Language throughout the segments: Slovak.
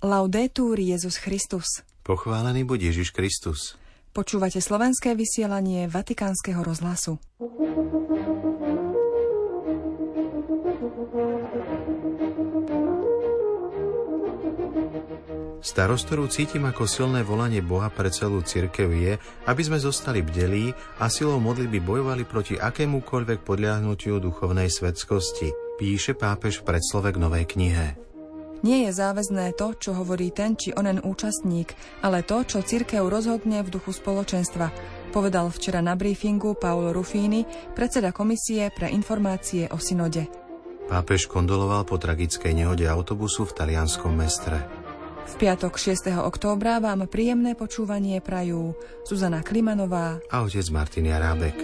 Laudetur Jesus Christus. Pochválený buď Ježiš Kristus. Počúvate slovenské vysielanie Vatikánskeho rozhlasu. Starosť, ktorú cítim ako silné volanie Boha pre celú cirkev je, aby sme zostali bdelí a silou modlitby bojovali proti akémukoľvek podľahnutiu duchovnej svetskosti, píše pápež v predslove k novej knihe. Nie je záväzné to, čo hovorí ten či onen účastník, ale to, čo cirkev rozhodne v duchu spoločenstva, povedal včera na briefingu Paolo Ruffini, predseda komisie pre informácie o synode. Pápež kondoloval po tragickej nehode autobusu v talianskom Mestre. V piatok 6. októbra vám príjemné počúvanie prajú Zuzana Klimanová a otec Martin Jarábek.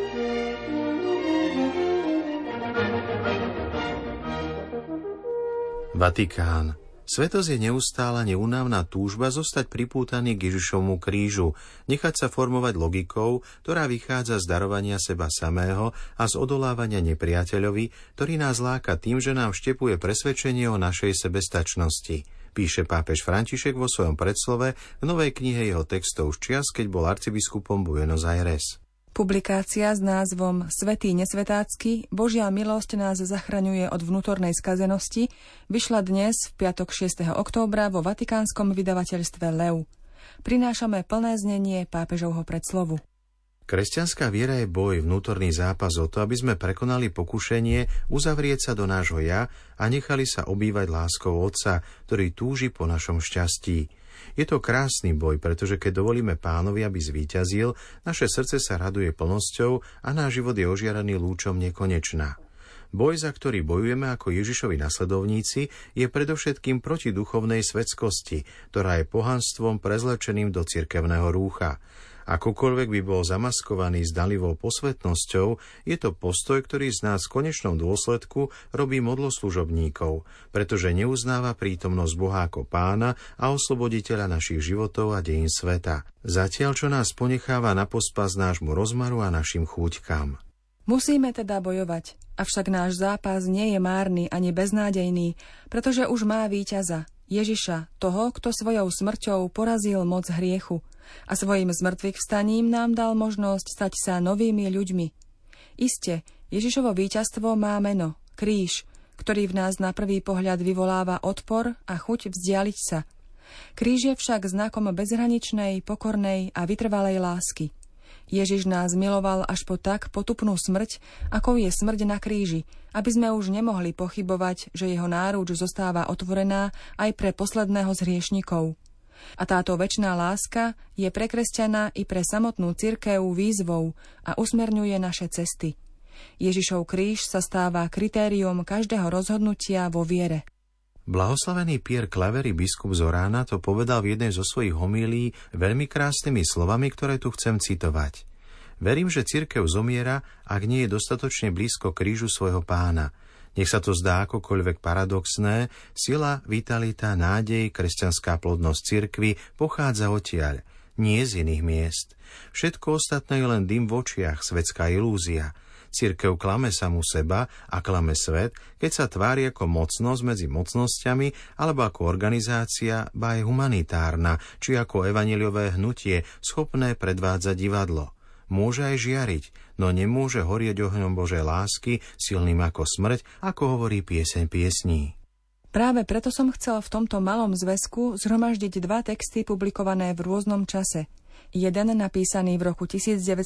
Vatikán. Svetosť je neustála neúnavná túžba zostať pripútaný k Ježišovmu krížu, nechať sa formovať logikou, ktorá vychádza z darovania seba samého a z odolávania nepriateľovi, ktorý nás láka tým, že nám vštepuje presvedčenie o našej sebestačnosti, píše pápež František vo svojom predslove v novej knihe jeho textov z čias, keď bol arcibiskupom Buenos Aires. Publikácia s názvom Svätý nesvetácky, Božia milosť nás zachraňuje od vnútornej skazenosti vyšla dnes v piatok 6. októbra vo vatikánskom vydavateľstve Leu. Prinášame plné znenie pápežovho predslovu. Kresťanská viera je boj, vnútorný zápas o to, aby sme prekonali pokušenie uzavrieť sa do nášho ja a nechali sa obývať láskou Otca, ktorý túži po našom šťastí. Je to krásny boj, pretože keď dovolíme Pánovi, aby zvíťazil, naše srdce sa raduje plnosťou a náš život je ožiaraný lúčom nekonečná. Boj, za ktorý bojujeme ako Ježišovi nasledovníci, je predovšetkým proti duchovnej svetskosti, ktorá je pohanstvom prezlečeným do cirkevného rúcha. Akokoľvek by bol zamaskovaný zdanlivou posvetnosťou, je to postoj, ktorý z nás v konečnom dôsledku robí modloslužobníkov, pretože neuznáva prítomnosť Boha ako Pána a osloboditeľa našich životov a dejín sveta. Zatiaľ, čo nás ponecháva na pospas nášmu rozmaru a našim chúťkam. Musíme teda bojovať, avšak náš zápas nie je márny ani beznádejný, pretože už má víťaza, Ježiša, toho, kto svojou smrťou porazil moc hriechu a svojim zmŕtvychvstaním nám dal možnosť stať sa novými ľuďmi. Iste, Ježišovo víťazstvo má meno, kríž, ktorý v nás na prvý pohľad vyvoláva odpor a chuť vzdialiť sa. Kríž je však znakom bezhraničnej, pokornej a vytrvalej lásky. Ježiš nás miloval až po tak potupnú smrť, ako je smrť na kríži, aby sme už nemohli pochybovať, že jeho náruč zostáva otvorená aj pre posledného z hriešnikov. A táto večná láska je pre kresťana i pre samotnú cirkev výzvou a usmerňuje naše cesty. Ježišov kríž sa stáva kritériom každého rozhodnutia vo viere. Blahoslavený Pierre Clavery, biskup z Orána, to povedal v jednej zo svojich homílií veľmi krásnymi slovami, ktoré tu chcem citovať. Verím, že cirkev zomiera, ak nie je dostatočne blízko krížu svojho Pána. Nech sa to zdá akokoľvek paradoxné, sila, vitalita, nádej, kresťanská plodnosť cirkvi pochádza odtiaľ, nie z iných miest. Všetko ostatné je len dym v očiach, svetská ilúzia. Cirkev klame samu seba a klame svet, keď sa tvári ako mocnosť medzi mocnosťami alebo ako organizácia, ba aj humanitárna, či ako evanjeliové hnutie, schopné predvádzať divadlo. Môže aj žiariť, no nemôže horieť ohňom Božej lásky, silným ako smrť, ako hovorí pieseň piesní. Práve preto som chcel v tomto malom zväzku zhromaždiť dva texty publikované v rôznom čase. Jeden napísaný v roku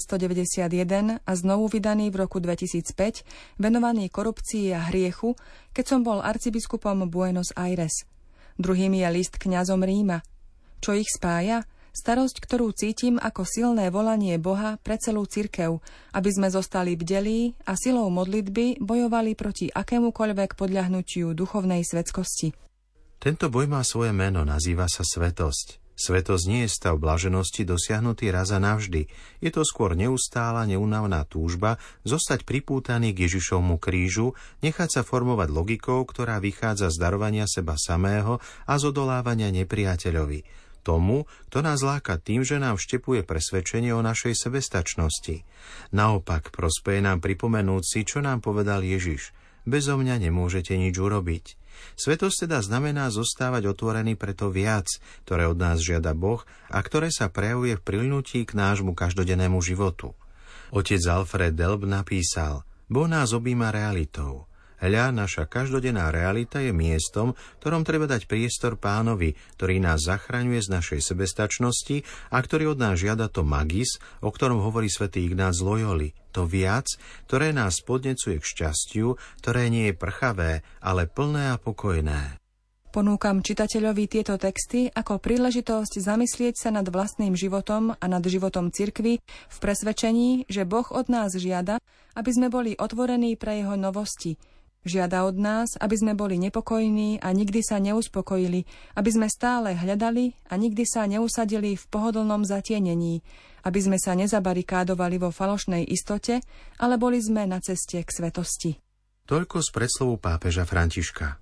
1991 a znovu vydaný v roku 2005, venovaný korupcii a hriechu, keď som bol arcibiskupom Buenos Aires. Druhým je list kňazom Ríma. Čo ich spája? Starosť, ktorú cítim ako silné volanie Boha pre celú cirkev, aby sme zostali bdelí a silou modlitby bojovali proti akémukoľvek podľahnutiu duchovnej svetskosti. Tento boj má svoje meno, nazýva sa svetosť. Svetosť nie je stav blaženosti dosiahnutý raz a navždy. Je to skôr neustála, neúnavná túžba zostať pripútaný k Ježišovmu krížu, nechať sa formovať logikou, ktorá vychádza z darovania seba samého a z odolávania nepriateľovi. Tomu, kto nás láka tým, že nám vštepuje presvedčenie o našej sebestačnosti. Naopak, prospeje nám pripomenúť si, čo nám povedal Ježiš. Bezo mňa nemôžete nič urobiť. Svetosť teda znamená zostávať otvorený pre to viac, ktoré od nás žiada Boh a ktoré sa prejavuje v prilnutí k nášmu každodennému životu. Otec Alfred Delp napísal: Boh nás objíma realitou. Hľa, naša každodenná realita je miestom, ktorom treba dať priestor Pánovi, ktorý nás zachraňuje z našej sebestačnosti a ktorý od nás žiada to magis, o ktorom hovorí svätý Ignác z Loyoli, to viac, ktoré nás podnecuje k šťastiu, ktoré nie je prchavé, ale plné a pokojné. Ponúkam čitateľovi tieto texty ako príležitosť zamyslieť sa nad vlastným životom a nad životom cirkvi v presvedčení, že Boh od nás žiada, aby sme boli otvorení pre jeho novosti. Žiada od nás, aby sme boli nepokojní a nikdy sa neuspokojili, aby sme stále hľadali a nikdy sa neusadili v pohodlnom zatienení, aby sme sa nezabarikádovali vo falošnej istote, ale boli sme na ceste k svetosti. Toľko z predslovu pápeža Františka.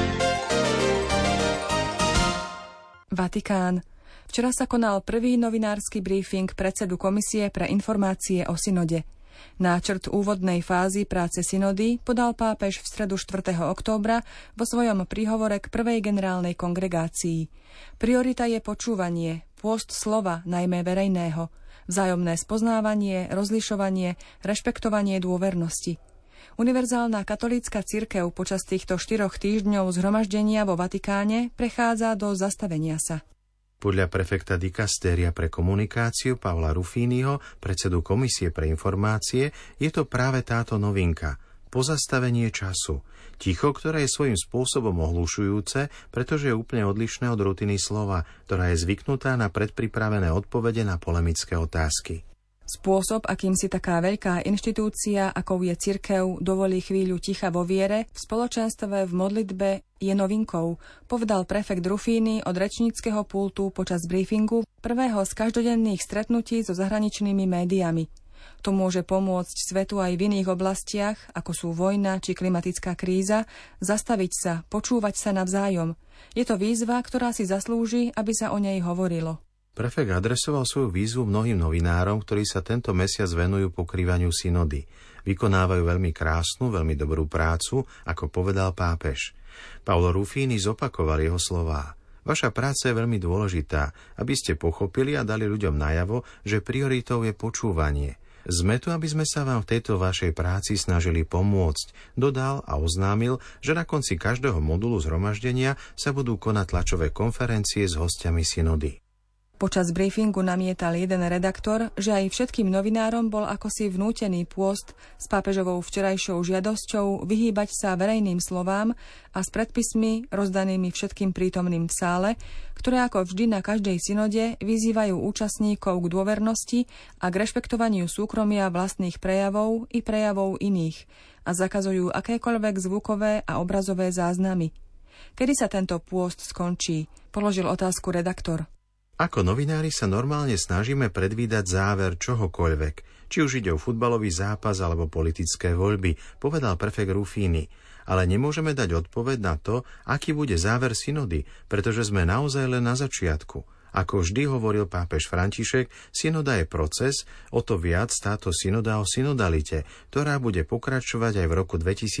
Vatikán. Včera sa konal prvý novinársky briefing predsedu Komisie pre informácie o synode. Náčrt úvodnej fázy práce synody podal pápež v stredu 4. októbra vo svojom príhovore k prvej generálnej kongregácii. Priorita je počúvanie, pôst slova, najmä verejného, vzájomné spoznávanie, rozlišovanie, rešpektovanie dôvernosti. Univerzálna katolícka cirkev počas týchto 4 týždňov zhromaždenia vo Vatikáne prechádza do zastavenia sa. Podľa prefekta dikastéria pre komunikáciu Paola Ruffiniho, predsedu Komisie pre informácie, je to práve táto novinka – pozastavenie času. Ticho, ktoré je svojím spôsobom ohlušujúce, pretože je úplne odlišné od rutiny slova, ktorá je zvyknutá na predpripravené odpovede na polemické otázky. Spôsob, akým si taká veľká inštitúcia, akou je cirkev, dovolí chvíľu ticha vo viere, v spoločenstve, v modlitbe, je novinkou, povedal prefekt Ruffini od rečníckeho pultu počas briefingu prvého z každodenných stretnutí so zahraničnými médiami. To môže pomôcť svetu aj v iných oblastiach, ako sú vojna či klimatická kríza, zastaviť sa, počúvať sa navzájom. Je to výzva, ktorá si zaslúži, aby sa o nej hovorilo. Prefekt adresoval svoju výzvu mnohým novinárom, ktorí sa tento mesiac venujú pokrývaniu synody. Vykonávajú veľmi krásnu, veľmi dobrú prácu, ako povedal pápež. Paolo Ruffini zopakoval jeho slová. Vaša práca je veľmi dôležitá, aby ste pochopili a dali ľuďom najavo, že prioritou je počúvanie. Sme tu, aby sme sa vám v tejto vašej práci snažili pomôcť, dodal a oznámil, že na konci každého modulu zhromaždenia sa budú konať tlačové konferencie s hostiami synody. Počas briefingu namietal jeden redaktor, že aj všetkým novinárom bol akosi vnútený pôst s pápežovou včerajšou žiadosťou vyhýbať sa verejným slovám a s predpismi rozdanými všetkým prítomným v sále, ktoré ako vždy na každej synode vyzývajú účastníkov k dôvernosti a k rešpektovaniu súkromia vlastných prejavov i prejavov iných a zakazujú akékoľvek zvukové a obrazové záznamy. Kedy sa tento pôst skončí? Položil otázku redaktor. Ako novinári sa normálne snažíme predvídať záver čohokoľvek, či už ide o futbalový zápas alebo politické voľby, povedal prefekt Ruffini. Ale nemôžeme dať odpoveď na to, aký bude záver synody, pretože sme naozaj len na začiatku. Ako vždy hovoril pápež František, synoda je proces, o to viac táto synoda o synodalite, ktorá bude pokračovať aj v roku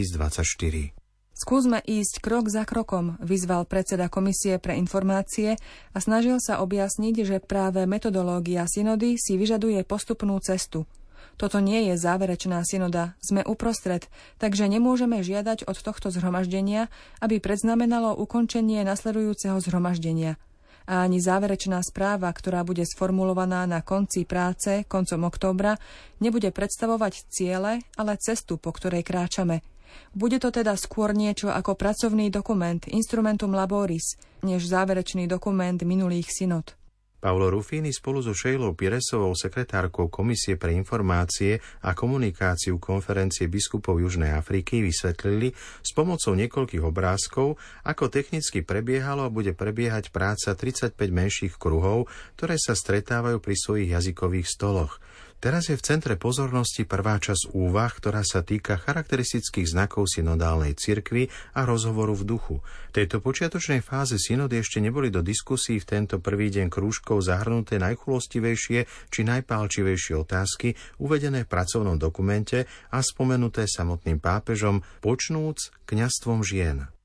2024. Skúsme ísť krok za krokom, vyzval predseda Komisie pre informácie a snažil sa objasniť, že práve metodológia synody si vyžaduje postupnú cestu. Toto nie je záverečná synoda, sme uprostred, takže nemôžeme žiadať od tohto zhromaždenia, aby predznamenalo ukončenie nasledujúceho zhromaždenia. A ani záverečná správa, ktorá bude sformulovaná na konci práce, koncom októbra, nebude predstavovať ciele, ale cestu, po ktorej kráčame. Bude to teda skôr niečo ako pracovný dokument, instrumentum laboris, než záverečný dokument minulých synod. Paolo Ruffini spolu so Sheilou Piresovou, sekretárkou Komisie pre informácie a komunikáciu konferencie biskupov Južnej Afriky, vysvetlili s pomocou niekoľkých obrázkov, ako technicky prebiehalo a bude prebiehať práca 35 menších kruhov, ktoré sa stretávajú pri svojich jazykových stoloch. Teraz je v centre pozornosti prvá časť úvah, ktorá sa týka charakteristických znakov synodálnej cirkvi a rozhovoru v duchu. V tejto počiatočnej fáze synody ešte neboli do diskusí v tento prvý deň krúžkov zahrnuté najchulostivejšie či najpálčivejšie otázky uvedené v pracovnom dokumente a spomenuté samotným pápežom, počnúc kňazstvom žien.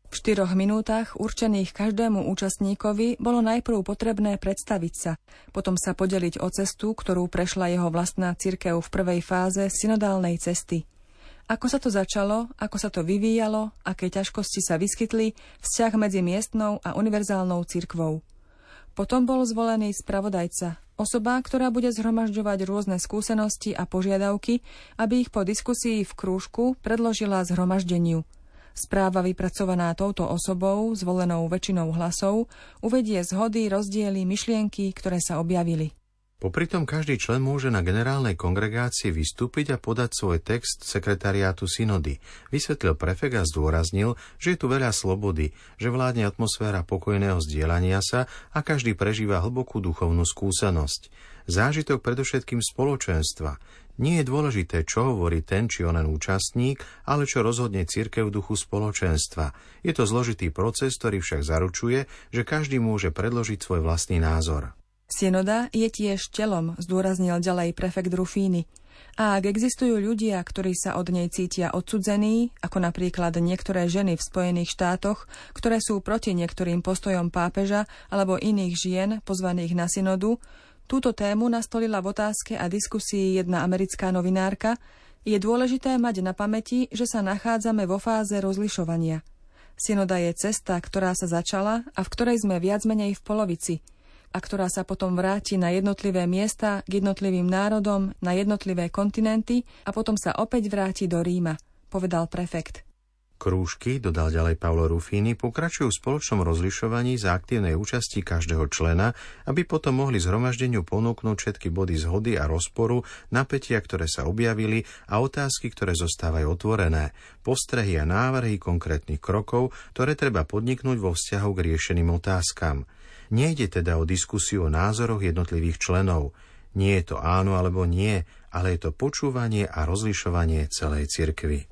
V 4 minútach, určených každému účastníkovi, bolo najprv potrebné predstaviť sa, potom sa podeliť o cestu, ktorú prešla jeho vlastná cirkev v prvej fáze synodálnej cesty. Ako sa to začalo, ako sa to vyvíjalo, aké ťažkosti sa vyskytli, vzťah medzi miestnou a univerzálnou cirkvou. Potom bol zvolený spravodajca, osoba, ktorá bude zhromažďovať rôzne skúsenosti a požiadavky, aby ich po diskusii v krúžku predložila zhromaždeniu. Správa vypracovaná touto osobou, zvolenou väčšinou hlasov, uvedie zhody, rozdiely, myšlienky, ktoré sa objavili. Popritom každý člen môže na generálnej kongregácii vystúpiť a podať svoj text sekretariátu synody. Vysvetlil prefekt a zdôraznil, že je tu veľa slobody, že vládne atmosféra pokojného zdieľania sa a každý prežíva hlbokú duchovnú skúsenosť. Zážitok predovšetkým spoločenstva. Nie je dôležité, čo hovorí ten či onen účastník, ale čo rozhodne cirkev v duchu spoločenstva. Je to zložitý proces, ktorý však zaručuje, že každý môže predložiť svoj vlastný názor. Synoda je tiež telom, zdôraznil ďalej prefekt Rufíny. A ak existujú ľudia, ktorí sa od nej cítia odcudzení, ako napríklad niektoré ženy v Spojených štátoch, ktoré sú proti niektorým postojom pápeža alebo iných žien pozvaných na synodu, túto tému nastolila v otázke a diskusii jedna americká novinárka. Je dôležité mať na pamäti, že sa nachádzame vo fáze rozlišovania. Synoda je cesta, ktorá sa začala a v ktorej sme viac menej v polovici a ktorá sa potom vráti na jednotlivé miesta, k jednotlivým národom, na jednotlivé kontinenty a potom sa opäť vráti do Ríma, povedal prefekt. Krúžky, dodal ďalej Paolo Rufíny, pokračujú v spoločnom rozlišovaní za aktívnej účasti každého člena, aby potom mohli zhromaždeniu ponúknuť všetky body zhody a rozporu, napätia, ktoré sa objavili a otázky, ktoré zostávajú otvorené, postrehy a návrhy konkrétnych krokov, ktoré treba podniknúť vo vzťahu k riešeným otázkam. Nejde teda o diskusiu o názoroch jednotlivých členov. Nie je to áno alebo nie, ale je to počúvanie a rozlišovanie celej cirkvi.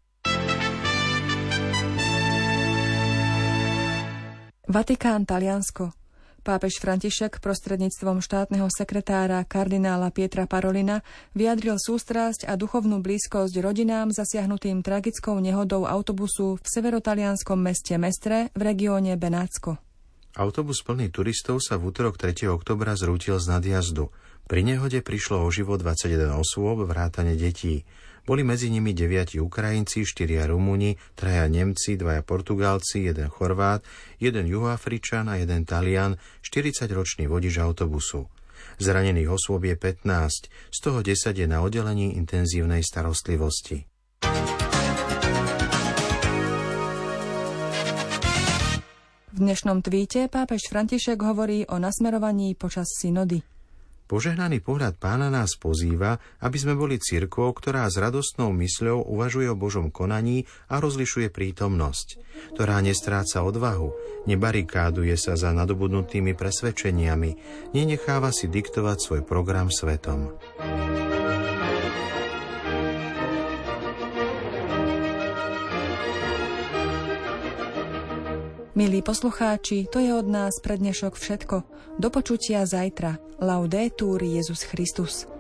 Vatikán, Taliansko. Pápež František prostredníctvom štátneho sekretára kardinála Pietra Parolina vyjadril sústrasť a duchovnú blízkosť rodinám zasiahnutým tragickou nehodou autobusu v severotalianskom meste Mestre v regióne Benátsko. Autobus plný turistov sa v utorok 3. októbra zrútil z nadjazdu. Pri nehode prišlo o život 21 osôb, vrátane detí. Boli medzi nimi 9 Ukrajinci, 4 Rumúni, 3 Nemci, 2 Portugálci, 1 Chorvát, 1 Juhoafričan a 1 Talian, 40-ročný vodič autobusu. Zranených osôb je 15, z toho 10 je na oddelení intenzívnej starostlivosti. V dnešnom tweete pápež František hovorí o nasmerovaní počas synody. Požehnaný pohľad Pána nás pozýva, aby sme boli cirkvou, ktorá s radostnou mysľou uvažuje o Božom konaní a rozlišuje prítomnosť, ktorá nestráca odvahu, nebarikáduje sa za nadobudnutými presvedčeniami, nenecháva si diktovať svoj program svetom. Milí poslucháči, to je od nás pre dnešok všetko. Do počutia zajtra. Laudetur Jesus Christus.